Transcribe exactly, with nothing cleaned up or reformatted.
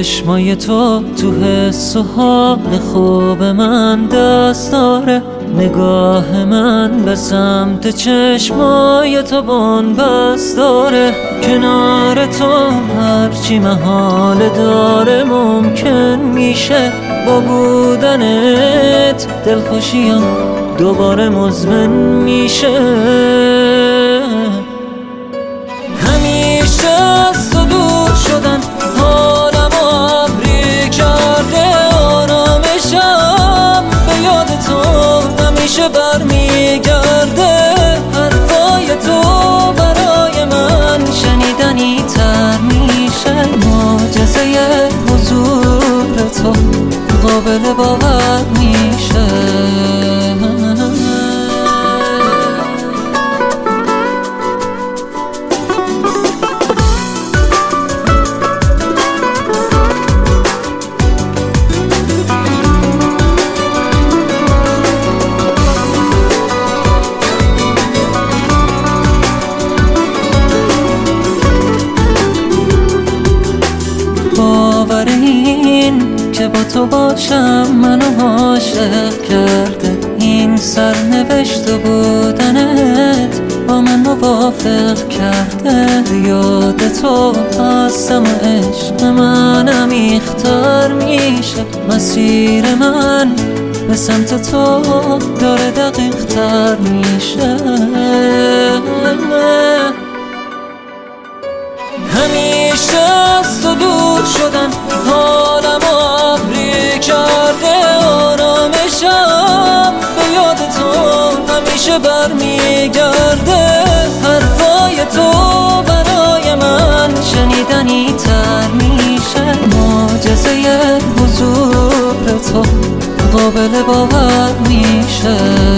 چشمای تو تو حس و حال خوب من دست داره، نگاه من به سمت چشمای تو بن‌بست داره. کنار تو هرچی محال داره ممکن میشه، با بودنت دلخوشیم دوباره مزمن میشه. همیشه از تو دور شدن حالم ابری کرده، آرامشم به یاد تو همیشه برمیگرده. حرفای تو برای من شنیدنی تر میشه، معجزه حضور تو قابل باور میشه. باور این که با تو باشم منو عاشق کرده، این سرنوشت و بودنت با من موافق کرده. یاد تو هستم و عشق من عمیق‌تر میشه، مسیر من به سمت تو داره دقیق‌تر میشه. همیشه از تو دور شدن حالم ابری کرده، آرامشم به یاد تو همیشه برمیگرده. حرفای تو برای من شنیدنی تر میشه، معجزه حضور تو قابل باور میشه.